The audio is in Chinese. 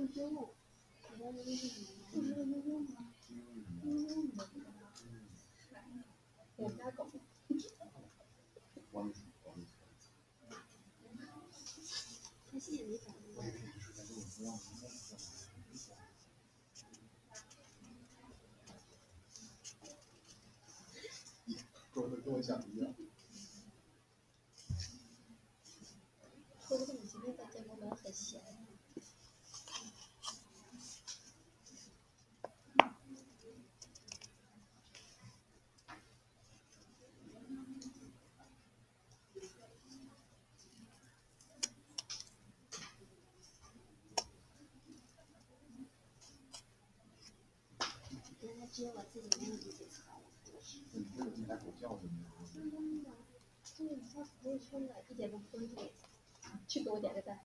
我们家狗。它现在没长大。 跟我想一样。 说不定你今天在建国门很闲。原来只有我自己没有理解错了。 你家狗叫什么？ 就是你发朋友圈了，一点都不关注，去给我点个赞。